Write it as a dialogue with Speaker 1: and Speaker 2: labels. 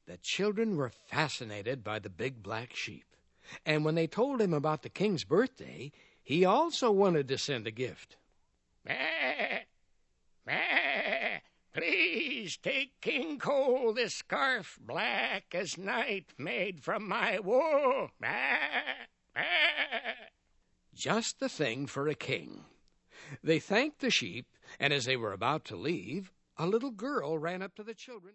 Speaker 1: The children were fascinated by the big black sheep, and when they told him about the king's birthday, he also wanted to send a gift. "Meh, meh, please take King Cole this scarf black as night made from my wool. Meh, meh." Just the thing for a king. They thanked the sheep, and as they were about to leave, a little girl ran up to the children.